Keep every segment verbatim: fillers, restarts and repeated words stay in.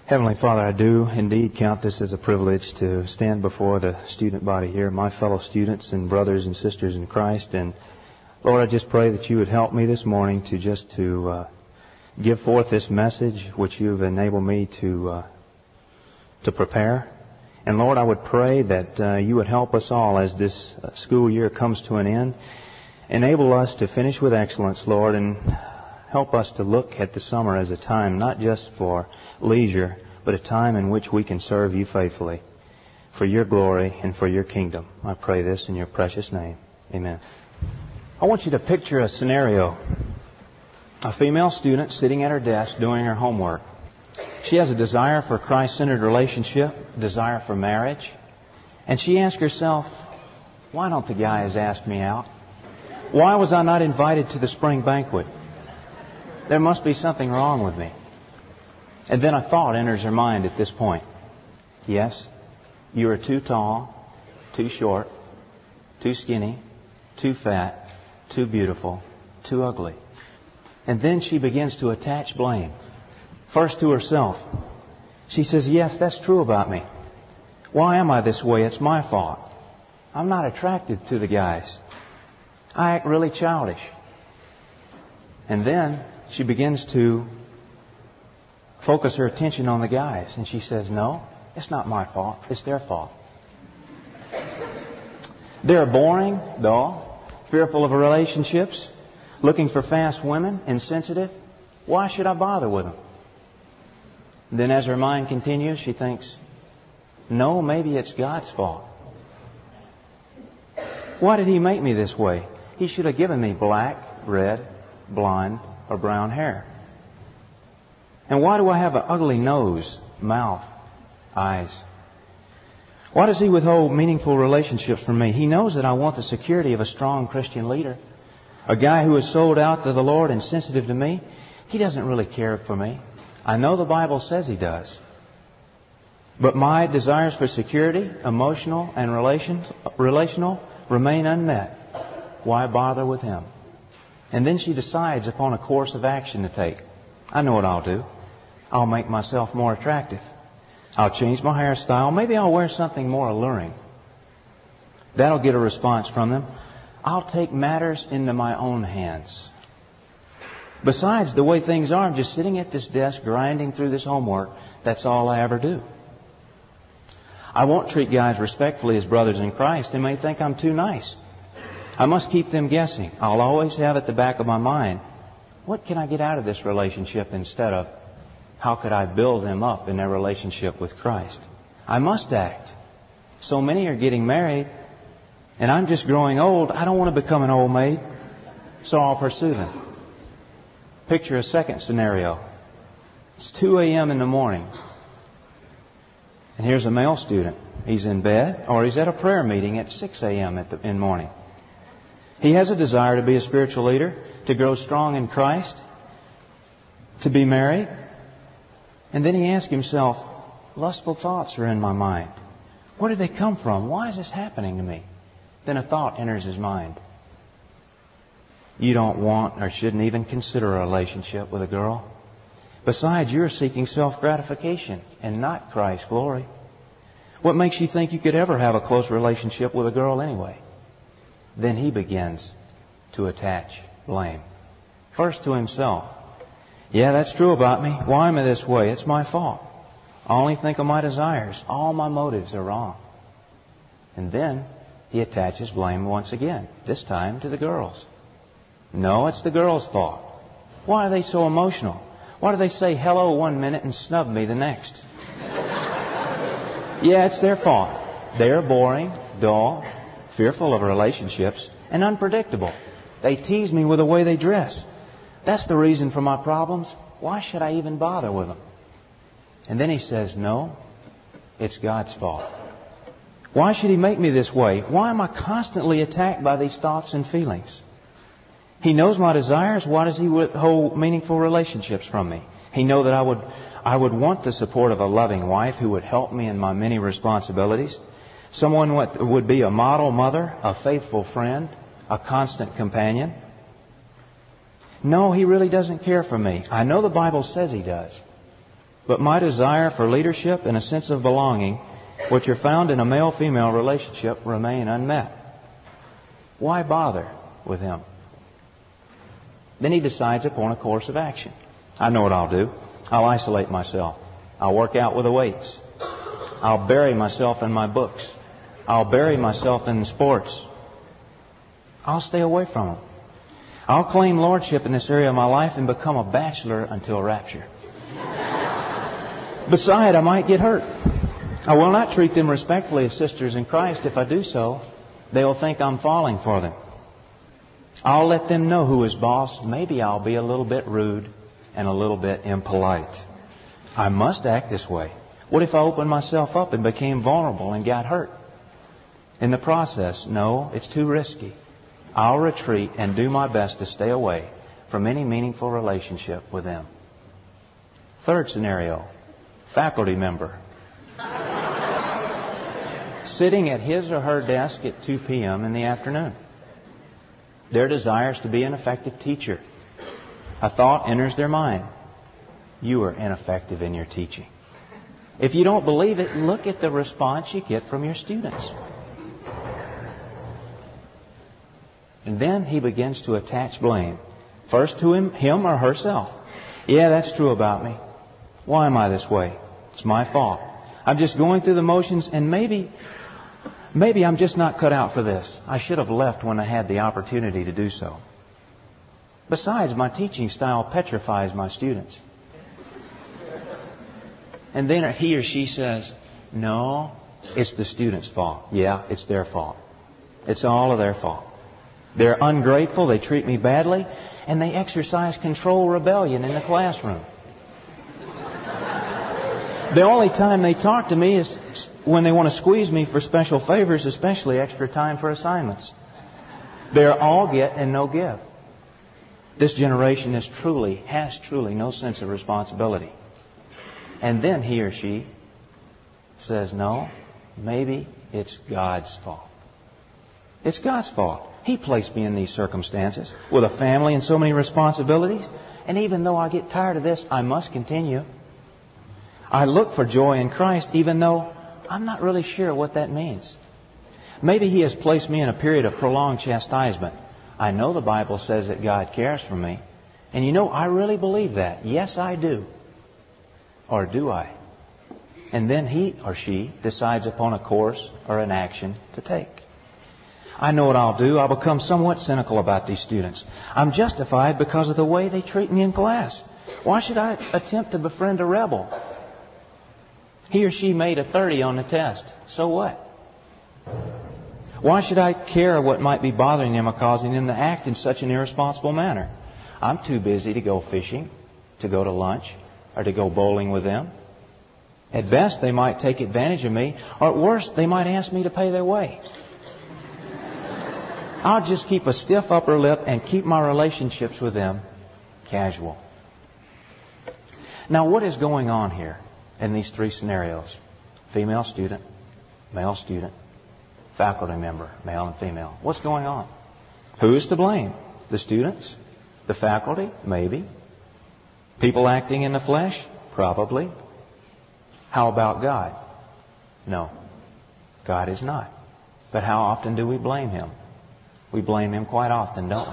Heavenly Father, I do indeed count this as a privilege to stand before the student body here, my fellow students and brothers and sisters in Christ. And Lord, I just pray that you would help me this morning to just to uh, give forth this message which you've enabled me to uh, to prepare. And Lord, I would pray that uh, you would help us all as this uh, school year comes to an end. Enable us to finish with excellence, Lord, and help us to look at the summer as a time not just for leisure, but a time in which we can serve you faithfully for your glory and for your kingdom. I pray this in your precious name. Amen. I want you to picture a scenario. A female student sitting at her desk doing her homework. She has a desire for a Christ-centered relationship, desire for marriage, and she asks herself, why don't the guys ask me out? Why was I not invited to the spring banquet? There must be something wrong with me. And then a thought enters her mind at this point. Yes, you are too tall, too short, too skinny, too fat, too beautiful, too ugly. And then she begins to attach blame. First to herself. She says, yes, that's true about me. Why am I this way? It's my fault. I'm not attracted to the guys. I act really childish. And then she begins to focus her attention on the guys. And she says, no, it's not my fault. It's their fault. They're boring, dull, fearful of relationships, looking for fast women, insensitive. Why should I bother with them? Then as her mind continues, she thinks, no, maybe it's God's fault. Why did He make me this way? He should have given me black, red, blonde, or brown hair. And why do I have an ugly nose, mouth, eyes? Why does He withhold meaningful relationships from me? He knows that I want the security of a strong Christian leader, a guy who is sold out to the Lord and sensitive to me. He doesn't really care for me. I know the Bible says He does. But my desires for security, emotional and relations, relational, remain unmet. Why bother with Him? And then she decides upon a course of action to take. I know what I'll do. I'll make myself more attractive. I'll change my hairstyle. Maybe I'll wear something more alluring. That'll get a response from them. I'll take matters into my own hands. Besides, the way things are, I'm just sitting at this desk grinding through this homework. That's all I ever do. I won't treat guys respectfully as brothers in Christ. They may think I'm too nice. I must keep them guessing. I'll always have at the back of my mind, what can I get out of this relationship instead of how could I build them up in their relationship with Christ? I must act. So many are getting married, and I'm just growing old. I don't want to become an old maid, so I'll pursue them. Picture a second scenario. It's two a.m. in the morning. And here's a male student. He's in bed or he's at a prayer meeting at six a.m. in the morning. He has a desire to be a spiritual leader, to grow strong in Christ, to be married. And then he asks himself, lustful thoughts are in my mind. Where did they come from? Why is this happening to me? Then a thought enters his mind. You don't want or shouldn't even consider a relationship with a girl. Besides, you're seeking self-gratification and not Christ's glory. What makes you think you could ever have a close relationship with a girl anyway? Then he begins to attach blame. First to himself. Yeah, that's true about me. Why am I this way? It's my fault. I only think of my desires. All my motives are wrong. And then he attaches blame once again, this time to the girls. No, it's the girls' fault. Why are they so emotional? Why do they say hello one minute and snub me the next? Yeah, it's their fault. They're boring, dull, fearful of relationships, and unpredictable. They tease me with the way they dress. That's the reason for my problems. Why should I even bother with them? And then he says, no, it's God's fault. Why should He make me this way? Why am I constantly attacked by these thoughts and feelings? He knows my desires. Why does He withhold meaningful relationships from me? He knows that I would, I would want the support of a loving wife who would help me in my many responsibilities. Someone would be a model mother, a faithful friend, a constant companion. No, He really doesn't care for me. I know the Bible says He does. But my desire for leadership and a sense of belonging, which are found in a male-female relationship, remain unmet. Why bother with him? Then he decides upon a course of action. I know what I'll do. I'll isolate myself. I'll work out with the weights. I'll bury myself in my books. I'll bury myself in sports. I'll stay away from him. I'll claim lordship in this area of my life and become a bachelor until rapture. Beside, I might get hurt. I will not treat them respectfully as sisters in Christ. If I do so, they will think I'm falling for them. I'll let them know who is boss. Maybe I'll be a little bit rude and a little bit impolite. I must act this way. What if I opened myself up and became vulnerable and got hurt? In the process, no, it's too risky. I'll retreat and do my best to stay away from any meaningful relationship with them. Third scenario, faculty member. Sitting at his or her desk at two p.m. in the afternoon. Their desire is to be an effective teacher. A thought enters their mind. You are ineffective in your teaching. If you don't believe it, look at the response you get from your students. And then he begins to attach blame. First to him, him or herself. Yeah, that's true about me. Why am I this way? It's my fault. I'm just going through the motions, and maybe, maybe I'm just not cut out for this. I should have left when I had the opportunity to do so. Besides, my teaching style petrifies my students. And then he or she says, no, it's the student's fault. Yeah, it's their fault. It's all of their fault. They're ungrateful, they treat me badly, and they exercise control rebellion in the classroom. The only time they talk to me is when they want to squeeze me for special favors, especially extra time for assignments. They're all get and no give. This generation is truly, has truly no sense of responsibility. And then he or she says, no, maybe it's God's fault. It's God's fault. He placed me in these circumstances with a family and so many responsibilities. And even though I get tired of this, I must continue. I look for joy in Christ, even though I'm not really sure what that means. Maybe He has placed me in a period of prolonged chastisement. I know the Bible says that God cares for me. And you know, I really believe that. Yes, I do. Or do I? And then he or she decides upon a course or an action to take. I know what I'll do. I'll become somewhat cynical about these students. I'm justified because of the way they treat me in class. Why should I attempt to befriend a rebel? He or she made a thirty on the test. So what? Why should I care what might be bothering them or causing them to act in such an irresponsible manner? I'm too busy to go fishing, to go to lunch, or to go bowling with them. At best, they might take advantage of me, or at worst, they might ask me to pay their way. I'll just keep a stiff upper lip and keep my relationships with them casual. Now, what is going on here in these three scenarios? Female student, male student, faculty member, male and female. What's going on? Who's to blame? The students? The faculty? Maybe. People acting in the flesh? Probably. How about God? No. God is not. But how often do we blame Him? We blame Him quite often, don't we?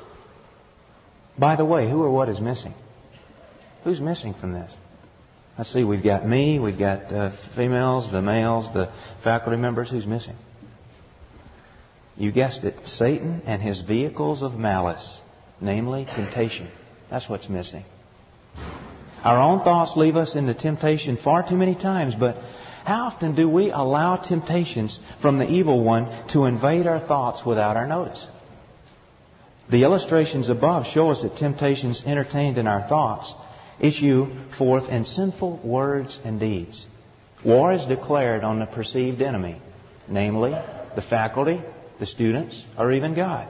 By the way, who or what is missing? Who's missing from this? Let's see, we've got me, we've got uh, females, the males, the faculty members. Who's missing? You guessed it, Satan and his vehicles of malice, namely temptation. That's what's missing. Our own thoughts leave us into temptation far too many times, but how often do we allow temptations from the evil one to invade our thoughts without our notice? The illustrations above show us that temptations entertained in our thoughts issue forth in sinful words and deeds. War is declared on the perceived enemy, namely the faculty, the students, or even God.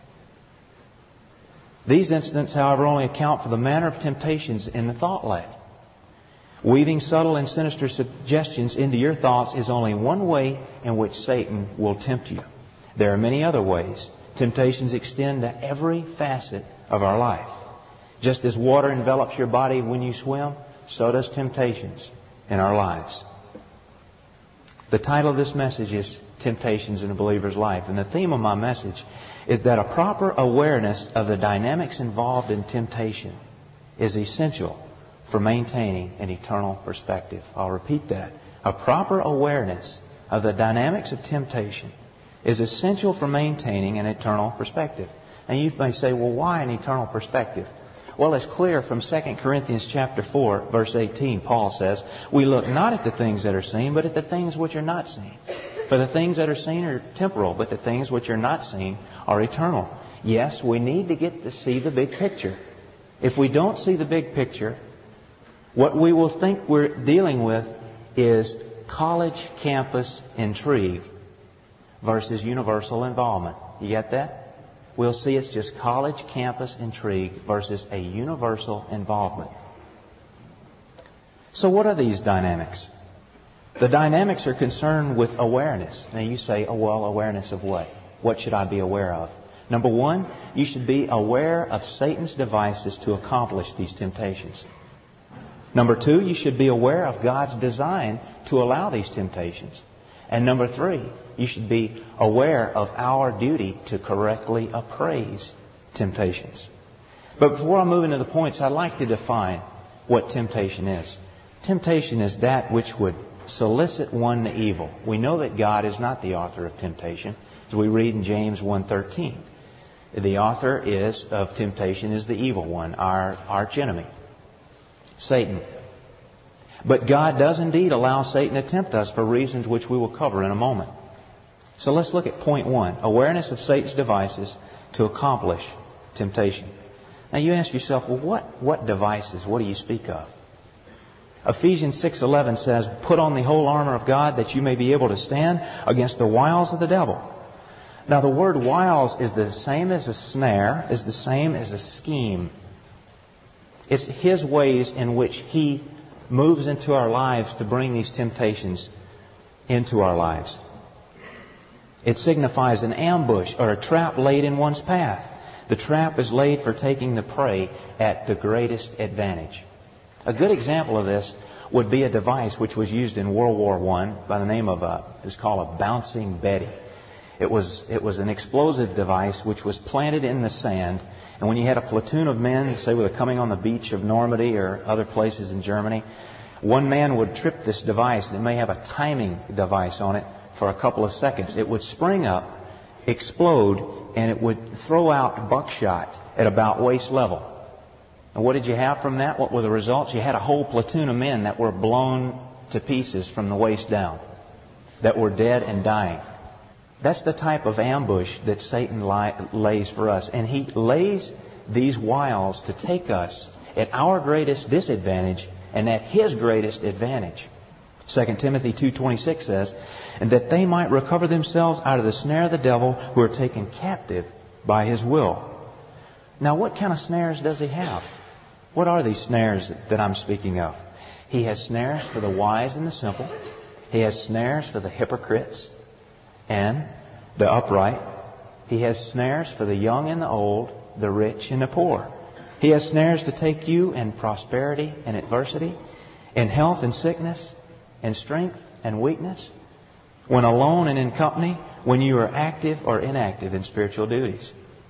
These incidents, however, only account for the manner of temptations in the thought life. Weaving subtle and sinister suggestions into your thoughts is only one way in which Satan will tempt you. There are many other ways. Temptations extend to every facet of our life. Just as water envelops your body when you swim, so does temptations in our lives. The title of this message is Temptations in a Believer's Life. And the theme of my message is that a proper awareness of the dynamics involved in temptation is essential for maintaining an eternal perspective. I'll repeat that. A proper awareness of the dynamics of temptation is essential for maintaining an eternal perspective. And you may say, well, why an eternal perspective? Well, it's clear from Second Corinthians chapter four, verse eighteen, Paul says, we look not at the things that are seen, but at the things which are not seen. For the things that are seen are temporal, but the things which are not seen are eternal. Yes, we need to get to see the big picture. If we don't see the big picture, what we will think we're dealing with is college campus intrigue versus universal involvement. You get that? We'll see it's just college campus intrigue versus a universal involvement. So what are these dynamics? The dynamics are concerned with awareness. Now you say, oh well, awareness of what? What should I be aware of? Number one, you should be aware of Satan's devices to accomplish these temptations. Number two, you should be aware of God's design to allow these temptations. And number three, you should be aware of our duty to correctly appraise temptations. But before I move into the points, I'd like to define what temptation is. Temptation is that which would solicit one to evil. We know that God is not the author of temptation, as we read in James one thirteen. The author is of temptation is the evil one, our arch enemy, Satan. But God does indeed allow Satan to tempt us for reasons which we will cover in a moment. So let's look at point one, awareness of Satan's devices to accomplish temptation. Now you ask yourself, well, what, what devices? What do you speak of? Ephesians six eleven says, put on the whole armor of God that you may be able to stand against the wiles of the devil. Now the word wiles is the same as a snare, is the same as a scheme. It's his ways in which he moves into our lives to bring these temptations into our lives. It signifies an ambush or a trap laid in one's path. The trap is laid for taking the prey at the greatest advantage. A good example of this would be a device which was used in World War One by the name of a, it was called a bouncing Betty. It was, it was an explosive device which was planted in the sand. And when you had a platoon of men, say, were coming on the beach of Normandy or other places in Germany, one man would trip this device, and it may have a timing device on it for a couple of seconds. It would spring up, explode, and it would throw out buckshot at about waist level. And what did you have from that? What were the results? You had a whole platoon of men that were blown to pieces from the waist down, that were dead and dying. That's the type of ambush that Satan li- lays for us. And he lays these wiles to take us at our greatest disadvantage and at his greatest advantage. Second Timothy two twenty-six says, and that they might recover themselves out of the snare of the devil who are taken captive by his will. Now, what kind of snares does he have? What are these snares that I'm speaking of? He has snares for the wise and the simple. He has snares for the hypocrites and the upright. He has snares for the young and the old, the rich and the poor. He has snares to take you in prosperity and adversity, in health and sickness, in strength and weakness, when alone and in company, when you are active or inactive in spiritual duties.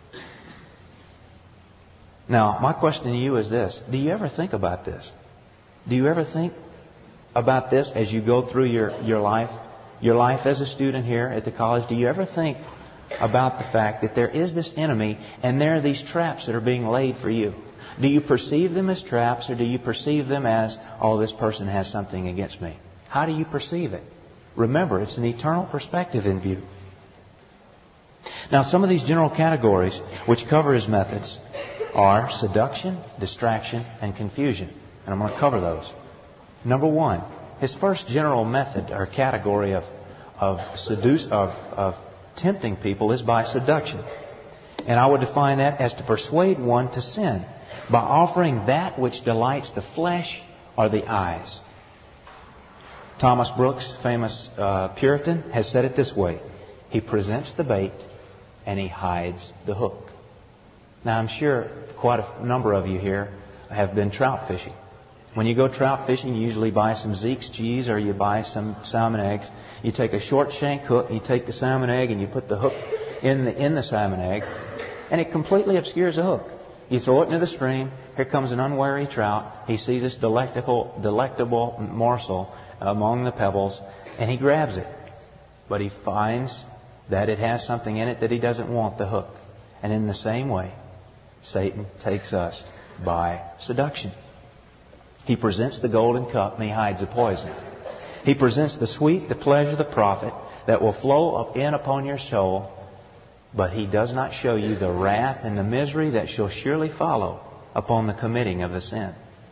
Now, my question to you is this. Do you ever think about this? Do you ever think about this as you go through your, your life? Your life as a student here at the college, do you ever think about the fact that there is this enemy and there are these traps that are being laid for you? Do you perceive them as traps, or do you perceive them as, oh, this person has something against me? How do you perceive it? Remember, it's an eternal perspective in view. Now, some of these general categories which cover his methods are seduction, distraction, and confusion. And I'm going to cover those. Number one, his first general method or category of of seduce of, of tempting people is by seduction. And I would define that as to persuade one to sin by offering that which delights the flesh or the eyes. Thomas Brooks, famous uh, Puritan, has said it this way. He presents the bait and he hides the hook. Now, I'm sure quite a number of you here have been trout fishing. When you go trout fishing, you usually buy some Zeke's cheese or you buy some salmon eggs. You take a short shank hook, you take the salmon egg and you put the hook in the, in the salmon egg, and it completely obscures the hook. You throw it into the stream. Here comes an unwary trout. He sees this delectable, delectable morsel among the pebbles, and he grabs it. But he finds that it has something in it that he doesn't want, the hook. And in the same way, Satan takes us by seduction. He presents the golden cup and he hides the poison. He presents the sweet, the pleasure, the profit that will flow up in upon your soul, but he does not show you the wrath and the misery that shall surely follow upon the committing of the sin.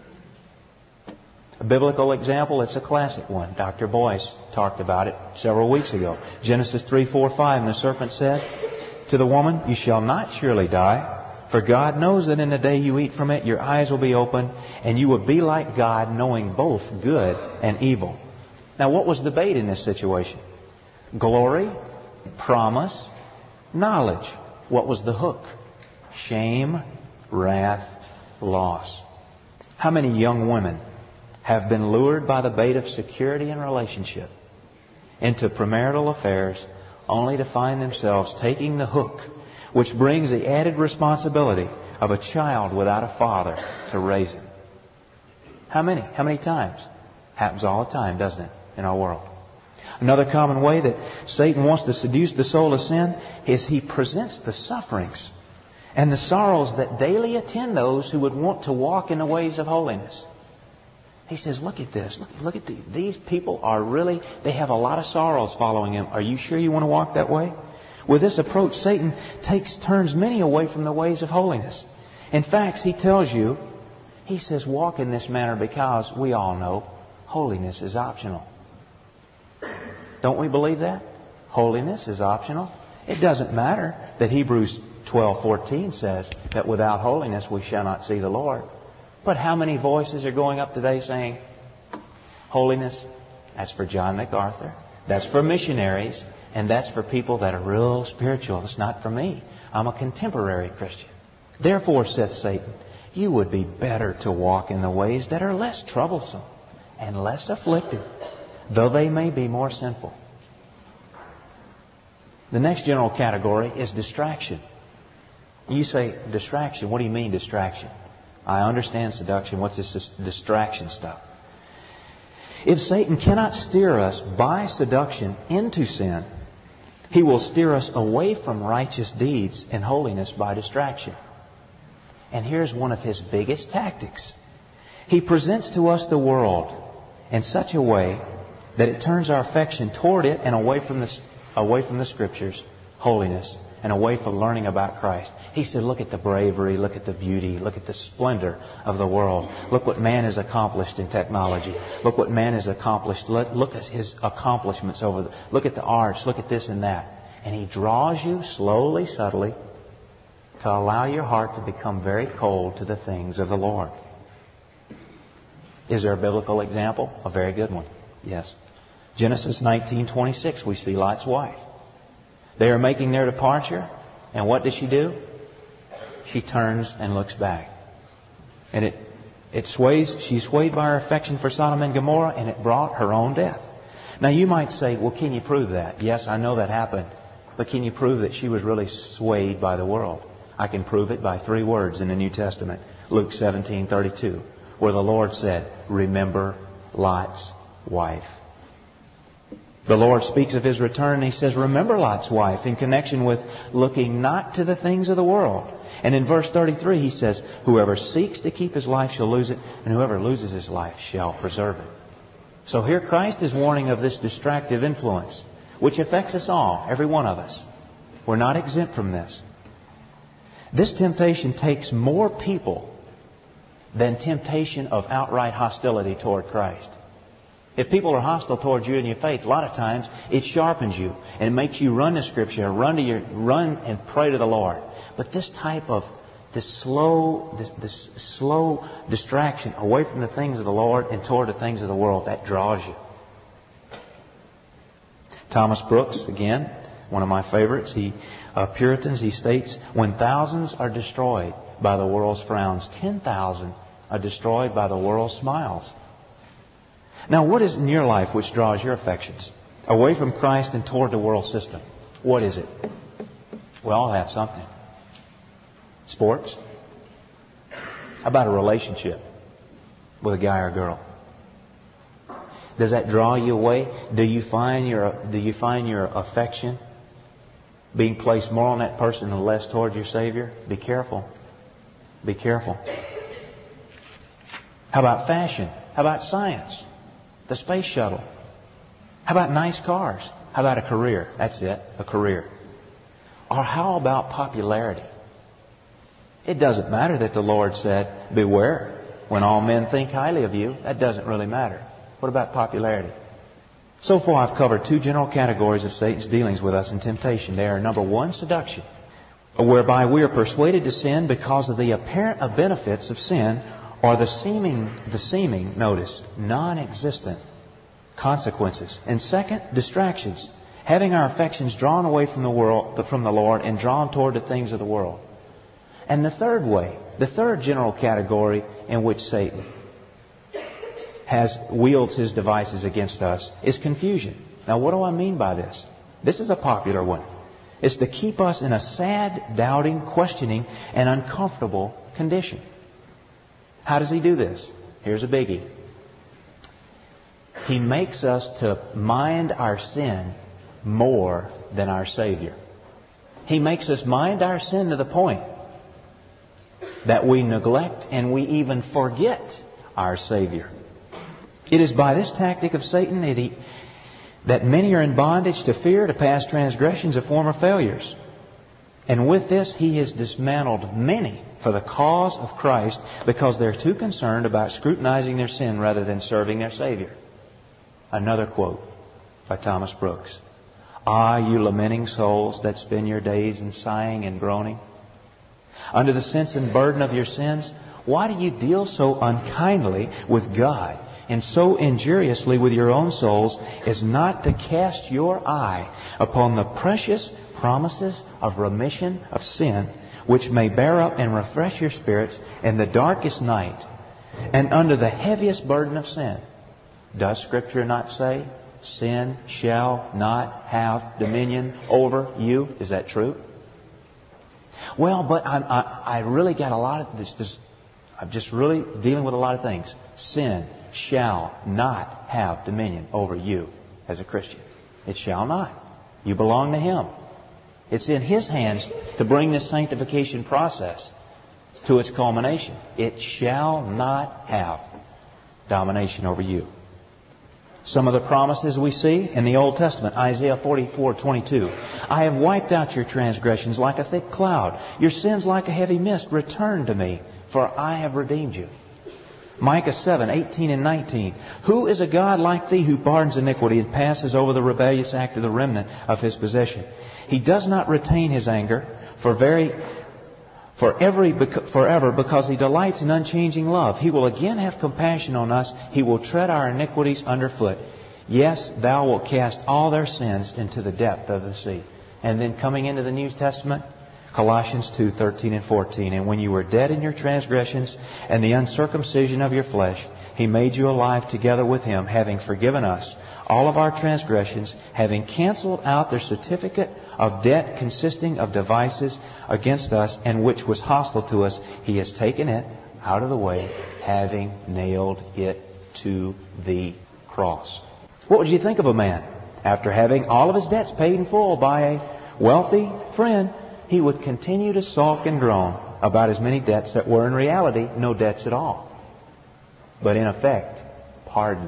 A biblical example, it's a classic one. Doctor Boyce talked about it several weeks ago. Genesis three, four, five, and the serpent said to the woman, "You shall not surely die. For God knows that in the day you eat from it, your eyes will be opened, and you will be like God, knowing both good and evil." Now, what was the bait in this situation? Glory, promise, knowledge. What was the hook? Shame, wrath, loss. How many young women have been lured by the bait of security and relationship into premarital affairs only to find themselves taking the hook, which brings the added responsibility of a child without a father to raise him? How many? How many times? Happens all the time, doesn't it, in our world? Another common way that Satan wants to seduce the soul to sin is he presents the sufferings and the sorrows that daily attend those who would want to walk in the ways of holiness. He says, look at this. Look, look at the, these people are really, they have a lot of sorrows following them. Are you sure you want to walk that way? With this approach, Satan takes turns many away from the ways of holiness. In fact, he tells you, he says, walk in this manner because we all know holiness is optional. Don't we believe that? Holiness is optional. It doesn't matter that Hebrews twelve fourteen says that without holiness we shall not see the Lord. But how many voices are going up today saying, holiness, that's for John MacArthur, that's for missionaries, and that's for people that are real spiritual. It's not for me. I'm a contemporary Christian. Therefore, saith Satan, you would be better to walk in the ways that are less troublesome and less afflicted, though they may be more sinful. The next general category is distraction. You say, distraction, what do you mean distraction? I understand seduction. What's this distraction stuff? If Satan cannot steer us by seduction into sin, he will steer us away from righteous deeds and holiness by distraction. And here's one of his biggest tactics. He presents to us the world in such a way that it turns our affection toward it and away from the, away from the Scriptures, holiness, and away from learning about Christ. He said, look at the bravery, look at the beauty, look at the splendor of the world. Look what man has accomplished in technology. Look what man has accomplished. Look at his accomplishments over the, look at the arts, look at this and that. And he draws you slowly, subtly, to allow your heart to become very cold to the things of the Lord. Is there a biblical example? A very good one. Yes. Genesis nineteen twenty-six, we see Lot's wife. They are making their departure, and what does she do? She turns and looks back. And it, it sways, she's swayed by her affection for Sodom and Gomorrah, and it brought her own death. Now you might say, well, can you prove that? Yes, I know that happened. But can you prove that she was really swayed by the world? I can prove it by three words in the New Testament. Luke seventeen thirty-two, where the Lord said, remember Lot's wife. The Lord speaks of His return, and He says, remember Lot's wife, in connection with looking not to the things of the world. And in verse thirty-three, He says, whoever seeks to keep his life shall lose it, and whoever loses his life shall preserve it. So here Christ is warning of this distractive influence, which affects us all, every one of us. We're not exempt from this. This temptation takes more people than temptation of outright hostility toward Christ. If people are hostile towards you in your faith, a lot of times it sharpens you and it makes you run to Scripture, run to your, run and pray to the Lord. But this type of this slow, this, this slow distraction away from the things of the Lord and toward the things of the world, that draws you. Thomas Brooks, again, one of my favorites, he uh, Puritans, he states, when thousands are destroyed by the world's frowns, ten thousand are destroyed by the world's smiles. Now, what is in your life which draws your affections away from Christ and toward the world system? What is it? We all have something. Sports? How about a relationship with a guy or girl? Does that draw you away? Do you find your do you find your affection being placed more on that person and less toward your Savior? Be careful. Be careful. How about fashion? How about science? The space shuttle? How about nice cars? How about a career? That's it, a career. Or how about popularity? It doesn't matter that the Lord said, beware when all men think highly of you. That doesn't really matter. What about popularity? So far I've covered two general categories of Satan's dealings with us in temptation. They are, number one, seduction, whereby we are persuaded to sin because of the apparent benefits of sin, or the seeming, the seeming, notice, non-existent consequences. And second, distractions, having our affections drawn away from the world, from the Lord, and drawn toward the things of the world. And the third way, the third general category in which Satan has wields his devices against us is confusion. Now, what do I mean by this? This is a popular one. It's to keep us in a sad, doubting, questioning, and uncomfortable condition. How does he do this? Here's a biggie. He makes us to mind our sin more than our Savior. He makes us mind our sin to the point that we neglect and we even forget our Savior. It is by this tactic of Satan that, he, that many are in bondage to fear, to past transgressions, of former failures. And with this, he has dismantled many for the cause of Christ because they're too concerned about scrutinizing their sin rather than serving their Savior. Another quote by Thomas Brooks. Ah, you lamenting souls that spend your days in sighing and groaning, under the sense and burden of your sins, why do you deal so unkindly with God and so injuriously with your own souls as not to cast your eye upon the precious promises of remission of sin, which may bear up and refresh your spirits in the darkest night and under the heaviest burden of sin? Does Scripture not say, sin shall not have dominion over you? Is that true? Well, but I'm, I, I really got a lot of this, this. I'm just really dealing with a lot of things. Sin shall not have dominion over you as a Christian. It shall not. You belong to Him. It's in His hands to bring this sanctification process to its culmination. It shall not have domination over you. Some of the promises we see in the Old Testament, Isaiah forty-four twenty-two. I have wiped out your transgressions like a thick cloud, your sins like a heavy mist. Return to me, for I have redeemed you. Micah seven eighteen and nineteen. Who is a God like thee who pardons iniquity and passes over the rebellious act of the remnant of his possession? He does not retain his anger for very for every forever, because he delights in unchanging love. He will again have compassion on us. He will tread our iniquities underfoot. Yes, thou wilt cast all their sins into the depth of the sea. And then coming into the New Testament, Colossians two thirteen and fourteen. And when you were dead in your transgressions and the uncircumcision of your flesh, He made you alive together with Him, having forgiven us all of our transgressions, having canceled out their certificate of debt consisting of devices against us, and which was hostile to us. He has taken it out of the way, having nailed it to the cross. What would you think of a man after having all of his debts paid in full by a wealthy friend? He would continue to sulk and groan about as many debts that were in reality no debts at all, but in effect pardon.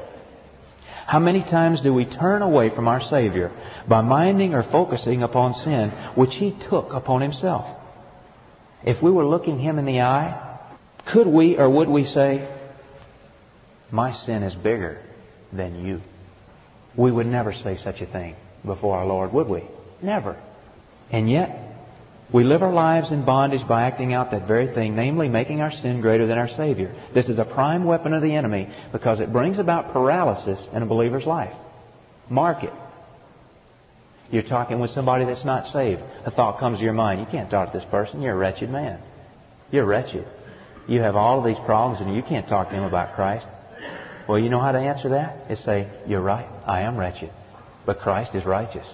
How many times do we turn away from our Savior by minding or focusing upon sin which He took upon Himself? If we were looking Him in the eye, could we or would we say, my sin is bigger than you? We would never say such a thing before our Lord, would we? Never. And yet, we live our lives in bondage by acting out that very thing, namely making our sin greater than our Savior. This is a prime weapon of the enemy because it brings about paralysis in a believer's life. Mark it. You're talking with somebody that's not saved. A thought comes to your mind. You can't talk to this person. You're a wretched man. You're wretched. You have all of these problems and you can't talk to him about Christ. Well, you know how to answer that? Is say, you're right, I am wretched, but Christ is righteous.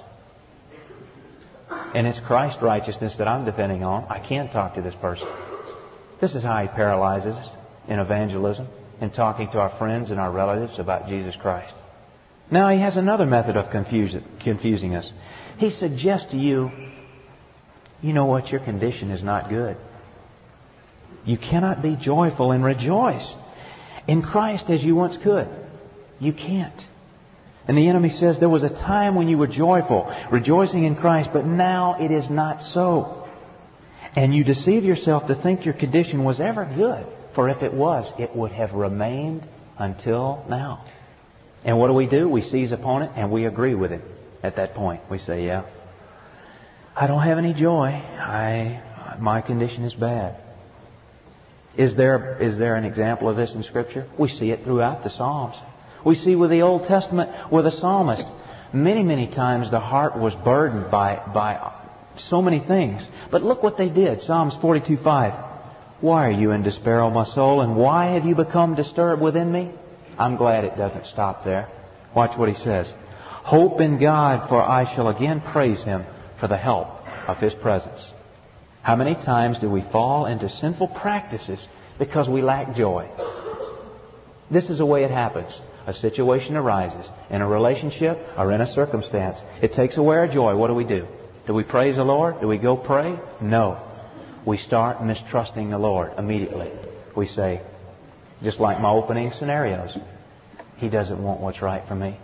And it's Christ's righteousness that I'm depending on. I can't talk to this person. This is how he paralyzes us in evangelism, in talking to our friends and our relatives about Jesus Christ. Now he has another method of confusing, confusing us. He suggests to you, you know what, your condition is not good. You cannot be joyful and rejoice in Christ as you once could. You can't. And the enemy says there was a time when you were joyful, rejoicing in Christ, but now it is not so. And you deceive yourself to think your condition was ever good. For if it was, it would have remained until now. And what do we do? We seize upon it and we agree with it at that point. We say, yeah, I don't have any joy. I, my condition is bad. Is there, is there an example of this in Scripture? We see it throughout the Psalms. We see with the Old Testament, with the psalmist, many, many times the heart was burdened by, by so many things. But look what they did. Psalms forty-two five. Why are you in despair, O my soul, and why have you become disturbed within me? I'm glad it doesn't stop there. Watch what he says. Hope in God, for I shall again praise Him for the help of His presence. How many times do we fall into sinful practices because we lack joy? This is the way it happens. A situation arises in a relationship or in a circumstance. It takes away our joy. What do we do? Do we praise the Lord? Do we go pray? No. We start mistrusting the Lord immediately. We say, just like my opening scenarios, He doesn't want what's right for me.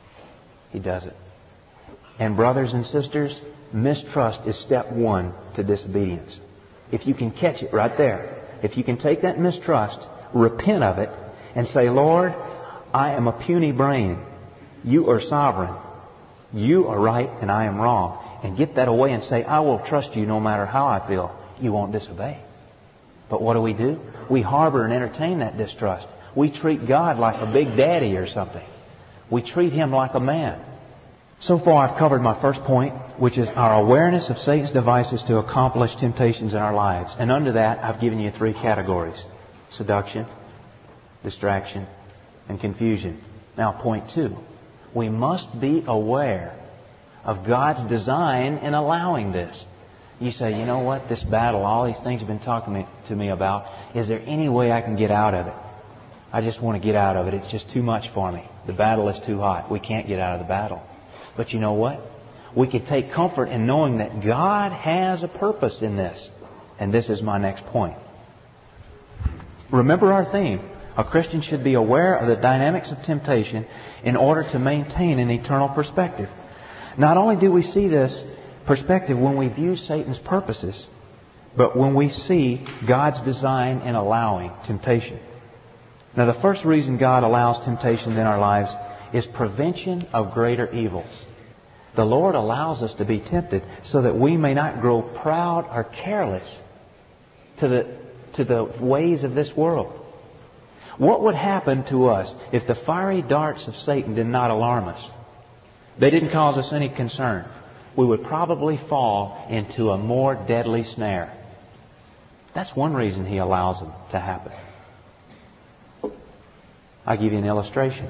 He doesn't. And brothers and sisters, mistrust is step one to disobedience. If you can catch it right there, if you can take that mistrust, repent of it, and say, Lord, I am a puny brain. You are sovereign. You are right and I am wrong. And get that away and say, I will trust you no matter how I feel. You won't disobey. But what do we do? We harbor and entertain that distrust. We treat God like a big daddy or something. We treat Him like a man. So far I've covered my first point, which is our awareness of Satan's devices to accomplish temptations in our lives. And under that, I've given you three categories. Seduction, distraction, and confusion. Now, point two. We must be aware of God's design in allowing this. You say, you know what? This battle, all these things you've been talking me, to me about, is there any way I can get out of it? I just want to get out of it. It's just too much for me. The battle is too hot. We can't get out of the battle. But you know what? We can take comfort in knowing that God has a purpose in this. And this is my next point. Remember our theme. A Christian should be aware of the dynamics of temptation in order to maintain an eternal perspective. Not only do we see this perspective when we view Satan's purposes, but when we see God's design in allowing temptation. Now, the first reason God allows temptations in our lives is prevention of greater evils. The Lord allows us to be tempted so that we may not grow proud or careless to the, to the ways of this world. What would happen to us if the fiery darts of Satan did not alarm us? They didn't cause us any concern. We would probably fall into a more deadly snare. That's one reason He allows them to happen. I'll give you an illustration.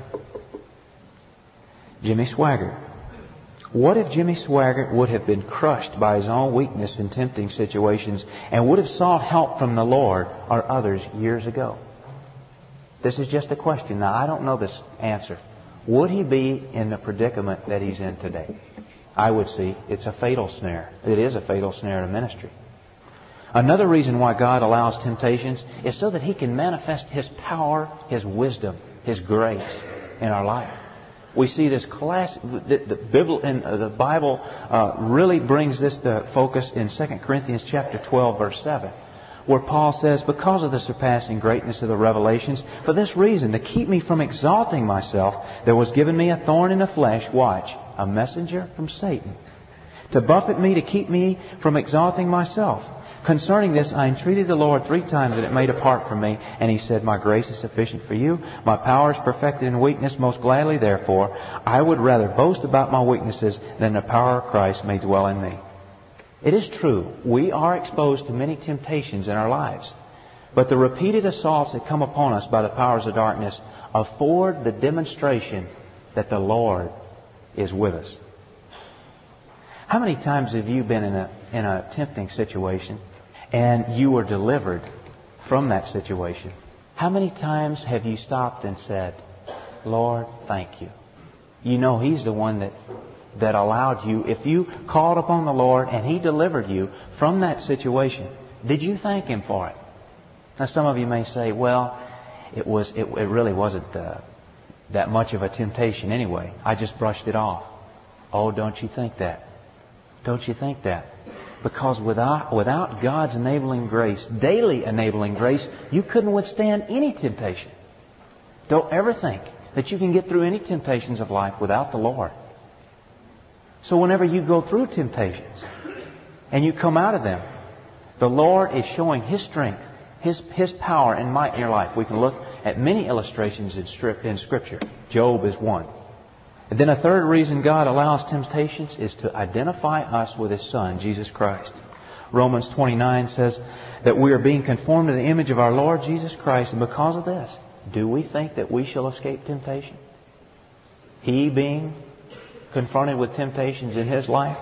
Jimmy Swaggart. What if Jimmy Swaggart would have been crushed by his own weakness in tempting situations and would have sought help from the Lord or others years ago? This is just a question. Now, I don't know this answer. Would he be in the predicament that he's in today? I would see it's a fatal snare. It is a fatal snare in ministry. Another reason why God allows temptations is so that He can manifest His power, His wisdom, His grace in our life. We see this class, the, the, Bible, and the Bible uh, really brings this to focus in Second Corinthians chapter twelve, verse seven, where Paul says, because of the surpassing greatness of the revelations, for this reason, to keep me from exalting myself, there was given me a thorn in the flesh, watch, a messenger from Satan, to buffet me, to keep me from exalting myself. Concerning this, I entreated the Lord three times that it may depart from me. And He said, my grace is sufficient for you. My power is perfected in weakness. Most gladly, therefore, I would rather boast about my weaknesses than the power of Christ may dwell in me. It is true, we are exposed to many temptations in our lives. But the repeated assaults that come upon us by the powers of darkness afford the demonstration that the Lord is with us. How many times have you been in a, in a tempting situation and you were delivered from that situation? How many times have you stopped and said, Lord, thank you? You know He's the one that, that allowed you. If you called upon the Lord and He delivered you from that situation, did you thank Him for it? Now some of you may say, well, it was it, it really wasn't uh, that much of a temptation anyway. I just brushed it off. Oh, don't you think that? Don't you think that? Because without without God's enabling grace, daily enabling grace, you couldn't withstand any temptation. Don't ever think that you can get through any temptations of life without the Lord. So whenever you go through temptations and you come out of them, the Lord is showing His strength, His, His power and might in your life. We can look at many illustrations in, strip, in Scripture. Job is one. And then a third reason God allows temptations is to identify us with His Son, Jesus Christ. Romans twenty-nine says that we are being conformed to the image of our Lord Jesus Christ. And because of this, do we think that we shall escape temptation? He being confronted with temptations in His life?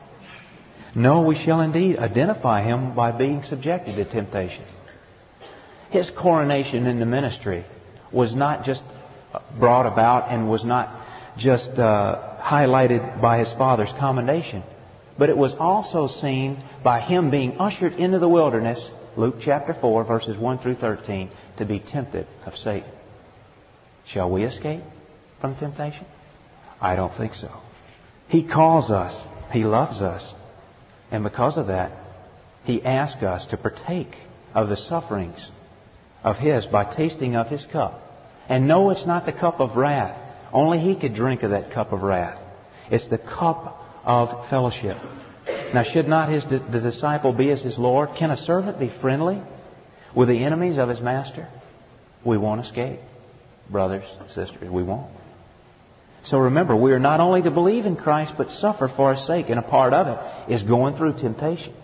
No, we shall indeed identify Him by being subjected to temptation. His coronation in the ministry was not just brought about and was not just uh, highlighted by His Father's commendation, but it was also seen by Him being ushered into the wilderness, Luke chapter four, verses one through thirteen, to be tempted of Satan. Shall we escape from temptation? I don't think so. He calls us. He loves us. And because of that, He asks us to partake of the sufferings of His by tasting of His cup. And no, it's not the cup of wrath. Only He could drink of that cup of wrath. It's the cup of fellowship. Now, should not his the disciple be as his Lord? Can a servant be friendly with the enemies of his master? We won't escape. Brothers and sisters, we won't. So remember, we are not only to believe in Christ, but suffer for His sake. And a part of it is going through temptation.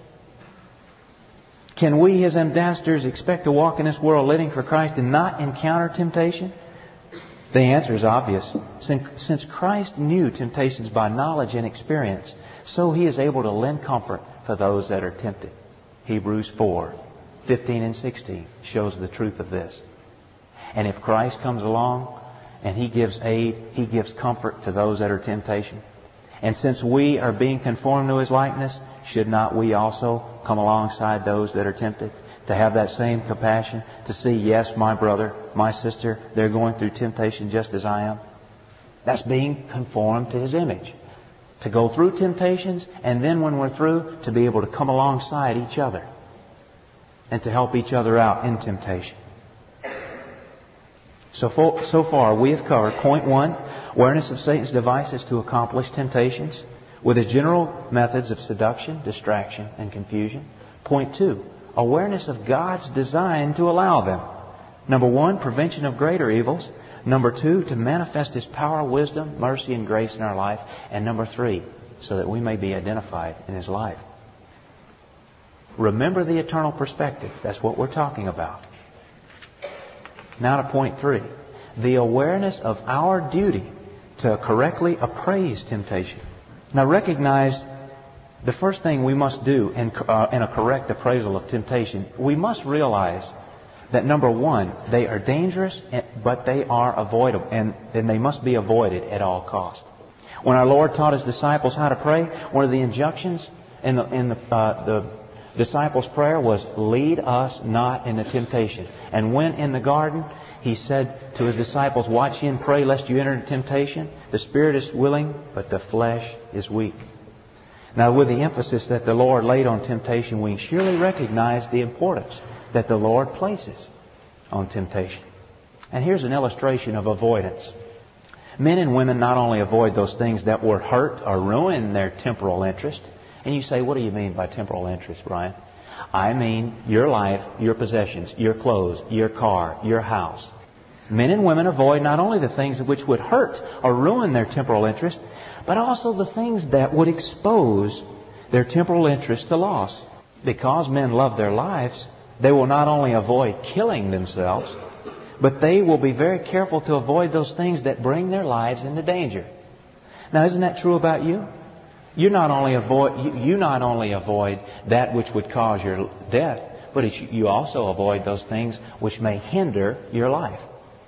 Can we, His ambassadors, expect to walk in this world living for Christ and not encounter temptation? The answer is obvious. Since Christ knew temptations by knowledge and experience, so He is able to lend comfort for those that are tempted. Hebrews four, fifteen and sixteen shows the truth of this. And if Christ comes along and He gives aid, He gives comfort to those that are temptation. And since we are being conformed to His likeness, should not we also come alongside those that are tempted? To have that same compassion, to see, yes, my brother, my sister, they're going through temptation just as I am. That's being conformed to His image. To go through temptations, and then when we're through, to be able to come alongside each other and to help each other out in temptation. So, for, so far, we have covered point one, awareness of Satan's devices to accomplish temptations with his general methods of seduction, distraction, and confusion. Point two, awareness of God's design to allow them. Number one, prevention of greater evils. Number two, to manifest His power, wisdom, mercy, and grace in our life. And number three, so that we may be identified in His life. Remember the eternal perspective. That's what we're talking about. Now to point three, the awareness of our duty to correctly appraise temptation. Now recognize the first thing we must do in, uh, in a correct appraisal of temptation, we must realize that number one, they are dangerous, but they are avoidable, and, and they must be avoided at all costs. When our Lord taught His disciples how to pray, one of the injunctions in the, in the, uh, the disciples' prayer was, lead us not into temptation. And when in the garden, He said to His disciples, watch ye and pray lest you enter into temptation. The spirit is willing, but the flesh is weak. Now, with the emphasis that the Lord laid on temptation, we surely recognize the importance that the Lord places on temptation. And here's an illustration of avoidance. Men and women not only avoid those things that would hurt or ruin their temporal interest. And you say, what do you mean by temporal interest, Brian? I mean your life, your possessions, your clothes, your car, your house. Men and women avoid not only the things which would hurt or ruin their temporal interest, but also the things that would expose their temporal interest to loss. Because men love their lives, They will not only avoid killing themselves, but they will be very careful to avoid those things that bring their lives into danger. Now, isn't that true about you? You not only avoid you, you not only avoid that which would cause your death, but it's, you also avoid those things which may hinder your life.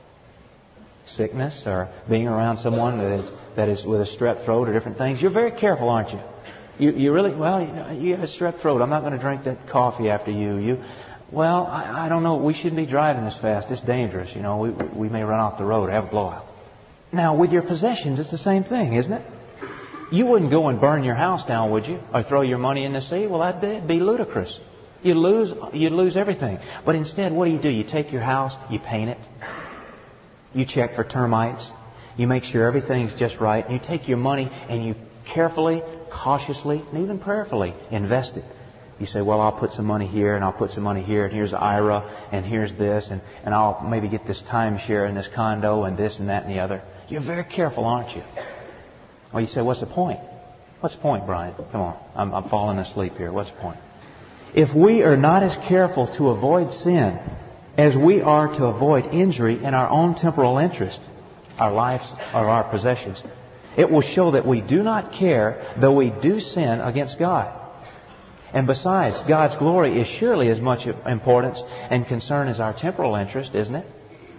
Sickness or being around someone that is that is with a strep throat or different things. You're very careful, aren't you? You, you really well. You, you have a strep throat. I'm not going to drink that coffee after you. You. Well, I, I don't know. We shouldn't be driving this fast. It's dangerous. You know, we we may run off the road or have a blowout. Now, with your possessions, it's the same thing, isn't it? You wouldn't go and burn your house down, would you? Or throw your money in the sea? Well, that'd be, be ludicrous. You lose, you lose everything. But instead, what do you do? You take your house, you paint it, you check for termites, you make sure everything's just right, and you take your money and you carefully, cautiously, and even prayerfully invest it. You say, well, I'll put some money here, and I'll put some money here, and here's I R A, and here's this, and, and I'll maybe get this timeshare in this condo, and this and that and the other. You're very careful, aren't you? Well, you say, what's the point? What's the point, Brian? Come on, I'm, I'm falling asleep here. What's the point? If we are not as careful to avoid sin as we are to avoid injury in our own temporal interest, our lives or our possessions, it will show that we do not care, though we do sin against God. And besides, God's glory is surely as much importance and concern as our temporal interest, isn't it?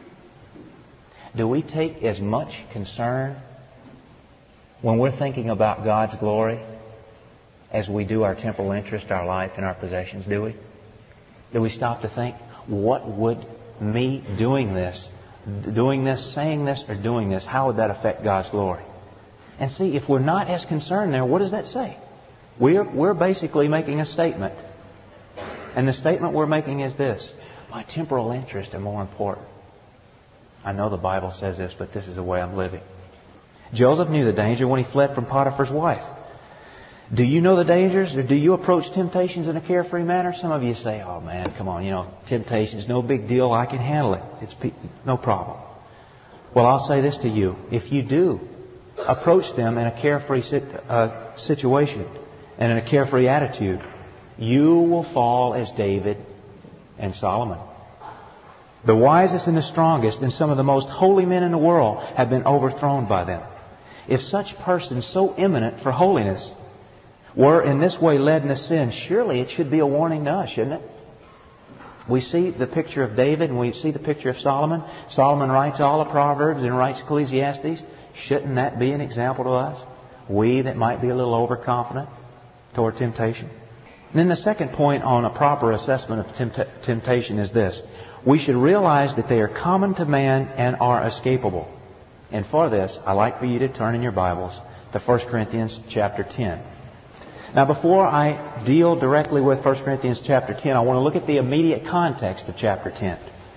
Do we take as much concern when we're thinking about God's glory as we do our temporal interest, our life, and our possessions? Do we? Do we stop to think, what would me doing this, doing this, saying this, or doing this, how would that affect God's glory? And see, if we're not as concerned there, what does that say? We're, we're basically making a statement. And the statement we're making is this: my temporal interests are more important. I know the Bible says this, but this is the way I'm living. Joseph knew the danger when he fled from Potiphar's wife. Do you know the dangers, or do you approach temptations in a carefree manner? Some of you say, oh man, come on, you know, temptation's no big deal. I can handle it. It's no problem. Well, I'll say this to you. If you do approach them in a carefree uh, situation and in a carefree attitude, you will fall as David and Solomon. The wisest and the strongest and some of the most holy men in the world have been overthrown by them. If such persons so eminent for holiness were in this way led into sin, surely it should be a warning to us, shouldn't it? We see the picture of David and we see the picture of Solomon. Solomon writes all the Proverbs and writes Ecclesiastes. Shouldn't that be an example to us? We that might be a little overconfident toward temptation. And then the second point on a proper assessment of tempt- temptation is this: we should realize that they are common to man and are escapable. And for this, I'd like for you to turn in your Bibles to First Corinthians chapter ten. Now, before I deal directly with First Corinthians chapter ten, I want to look at the immediate context of chapter ten.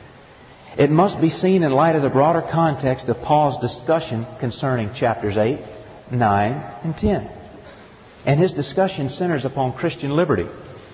It must be seen in light of the broader context of Paul's discussion concerning chapters eight, nine, and ten. And his discussion centers upon Christian liberty.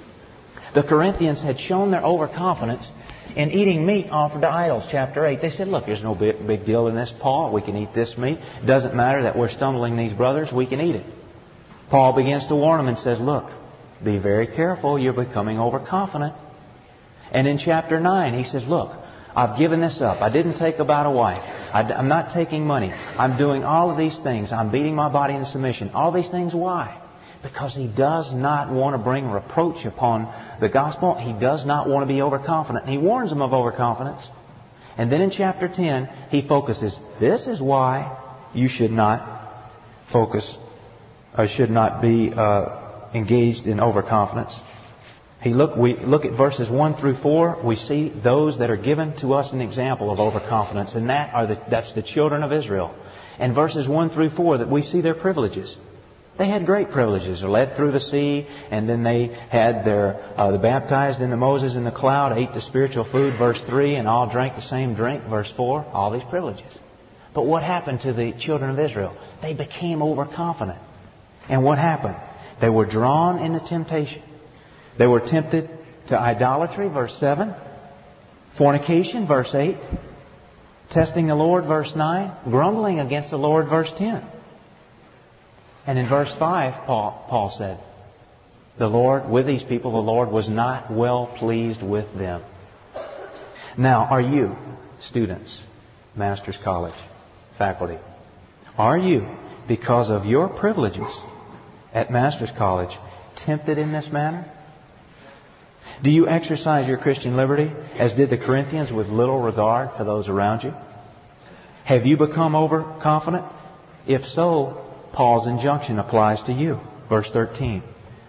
The Corinthians had shown their overconfidence in eating meat offered to idols, chapter eight. They said, look, there's no big, big deal in this, Paul. We can eat this meat. It doesn't matter that we're stumbling these brothers. We can eat it. Paul begins to warn them and says, look, be very careful. You're becoming overconfident. And in chapter nine, he says, look, I've given this up. I didn't take about a wife. I, I'm not taking money. I'm doing all of these things. I'm beating my body into submission. All these things, why? Because he does not want to bring reproach upon the gospel. He does not want to be overconfident. And he warns them of overconfidence. And then in chapter ten, he focuses, this is why you should not focus or should not be uh, engaged in overconfidence. He look, we look at verses one through four. We see those that are given to us an example of overconfidence, and that are the, that's the children of Israel. And verses one through four, that we see their privileges. They had great privileges. They're led through the sea, and then they had their uh, the baptized into Moses in the cloud, ate the spiritual food, verse three, and all drank the same drink, verse four. All these privileges. But what happened to the children of Israel? They became overconfident. And what happened? They were drawn into temptation. They were tempted to idolatry, verse seven, fornication, verse eight, testing the Lord, verse nine, grumbling against the Lord, verse ten. And in verse five, Paul, Paul said, The Lord, with these people, the Lord was not well pleased with them. Now, are you, students, Master's College, faculty, are you, because of your privileges at Master's College, tempted in this manner? Do you exercise your Christian liberty as did the Corinthians with little regard for those around you? Have you become overconfident? If so, Paul's injunction applies to you. Verse thirteen.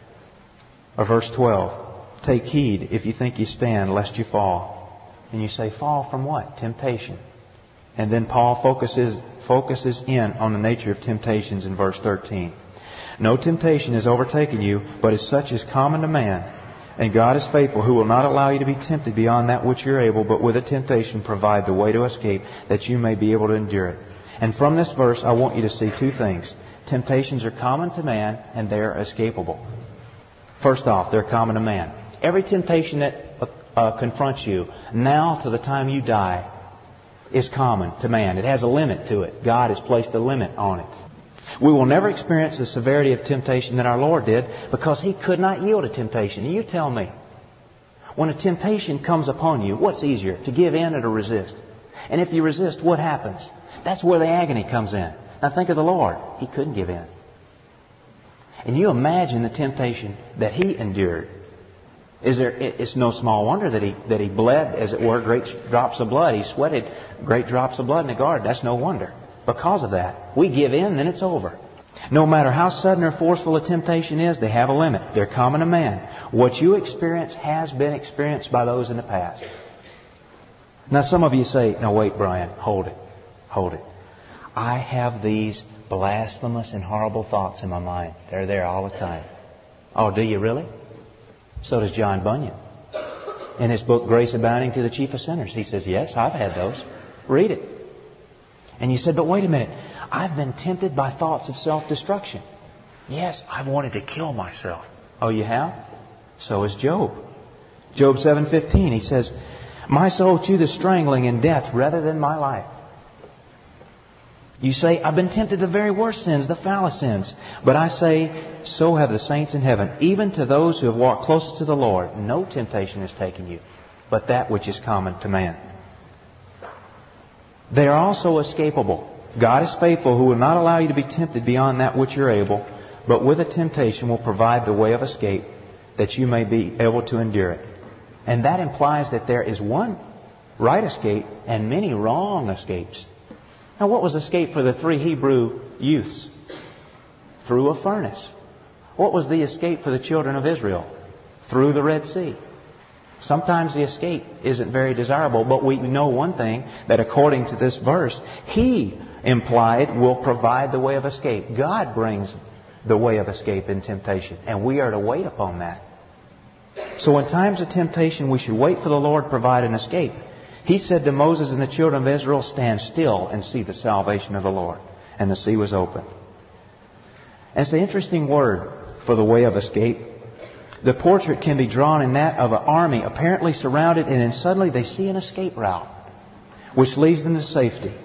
Or verse twelve. Take heed if you think you stand, lest you fall. And you say, fall from what? Temptation. And then Paul focuses, focuses in on the nature of temptations in verse thirteen. No temptation has overtaken you, but is such as common to man. And God is faithful, who will not allow you to be tempted beyond that which you're able, but with a temptation provide the way to escape, that you may be able to endure it. And from this verse, I want you to see two things. Temptations are common to man, and they are escapable. First off, they're common to man. Every temptation that uh, uh, confronts you, now to the time you die, is common to man. It has a limit to it. God has placed a limit on it. We will never experience the severity of temptation that our Lord did, because He could not yield to temptation. And you tell me, when a temptation comes upon you, what's easier, to give in or to resist? And if you resist, what happens? That's where the agony comes in. Now think of the Lord. He couldn't give in. And you imagine the temptation that He endured. Is there? It's no small wonder that he that he bled, as it were, great drops of blood. He sweated great drops of blood in the garden. That's no wonder. Because of that, we give in, then it's over. No matter how sudden or forceful a temptation is, they have a limit. They're common to man. What you experience has been experienced by those in the past. Now some of you say, no wait, Brian, hold it. Hold it. I have these blasphemous and horrible thoughts in my mind. They're there all the time. Oh, do you really? So does John Bunyan. In his book, Grace Abounding to the Chief of Sinners, he says, yes, I've had those. Read it. And you said, but wait a minute. I've been tempted by thoughts of self-destruction. Yes, I've wanted to kill myself. Oh, you have? So is Job. Job seven fifteen, he says, my soul chooseth strangling and death rather than my life. You say, I've been tempted the very worst sins, the foulest sins. But I say, so have the saints in heaven. Even to those who have walked closest to the Lord, no temptation has taken you, but that which is common to man. They are also escapable. God is faithful, who will not allow you to be tempted beyond that which you're able, but with a temptation will provide the way of escape, that you may be able to endure it. And that implies that there is one right escape and many wrong escapes. Now, what was escape for the three Hebrew youths? Through a furnace. What was the escape for the children of Israel? Through the Red Sea. Sometimes the escape isn't very desirable, but we know one thing, that according to this verse, He implied will provide the way of escape. God brings the way of escape in temptation, and we are to wait upon that. So in times of temptation, we should wait for the Lord to provide an escape. He said to Moses and the children of Israel, stand still and see the salvation of the Lord. And the sea was opened. And it's an interesting word for the way of escape. The portrait can be drawn in that of an army apparently surrounded, and then suddenly they see an escape route, which leads them to safety.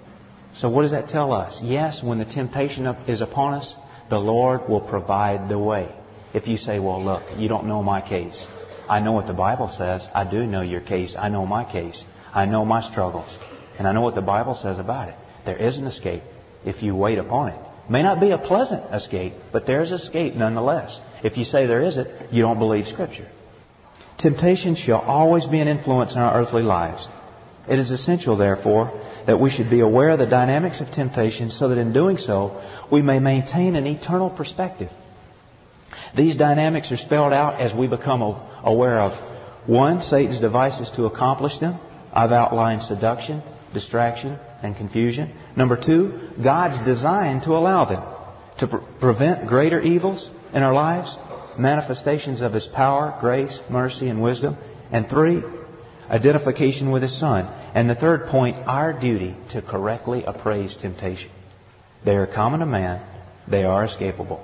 So what does that tell us? Yes, when the temptation is upon us, the Lord will provide the way. If you say, well, look, you don't know my case. I know what the Bible says. I do know your case. I know my case. I know my struggles. And I know what the Bible says about it. There is an escape if you wait upon it. May not be a pleasant escape, but there's escape nonetheless. If you say there isn't, you don't believe Scripture. Temptation shall always be an influence in our earthly lives. It is essential, therefore, that we should be aware of the dynamics of temptation, so that in doing so, we may maintain an eternal perspective. These dynamics are spelled out as we become aware of, one, Satan's devices to accomplish them. I've outlined seduction, distraction, and confusion. Number two, God's design to allow them, to pre- prevent greater evils in our lives, manifestations of His power, grace, mercy, and wisdom. And three, identification with His Son. And the third point, our duty to correctly appraise temptation. They are common to man. They are escapable.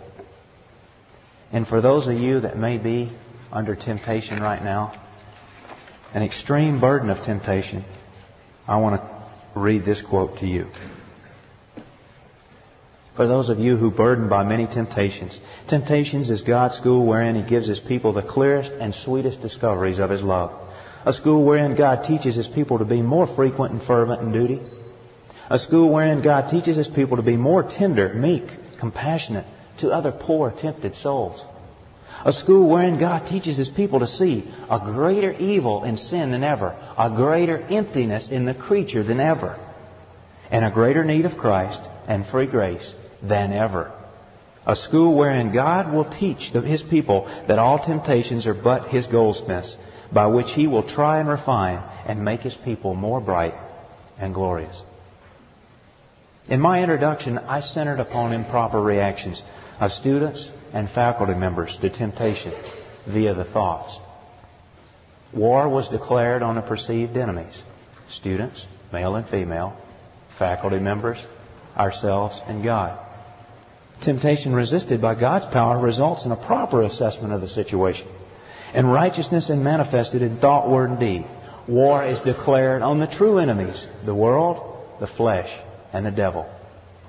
And for those of you that may be under temptation right now, an extreme burden of temptation, I want to read this quote to you. For those of you who burdened by many temptations, temptations is God's school wherein He gives His people the clearest and sweetest discoveries of His love. A school wherein God teaches His people to be more frequent and fervent in duty. A school wherein God teaches His people to be more tender, meek, compassionate to other poor, tempted souls. A school wherein God teaches His people to see a greater evil in sin than ever, a greater emptiness in the creature than ever, and a greater need of Christ and free grace than ever. A school wherein God will teach His people that all temptations are but His goldsmiths, by which He will try and refine and make His people more bright and glorious. In my introduction, I centered upon improper reactions of students and faculty members to temptation via the thoughts. War was declared on the perceived enemies: students, male and female, faculty members, ourselves, and God. Temptation resisted by God's power results in a proper assessment of the situation, and righteousness is manifested in thought, word, and deed. War is declared on the true enemies: the world, the flesh, and the devil.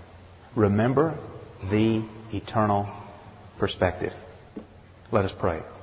Remember the eternal perspective. Let us pray.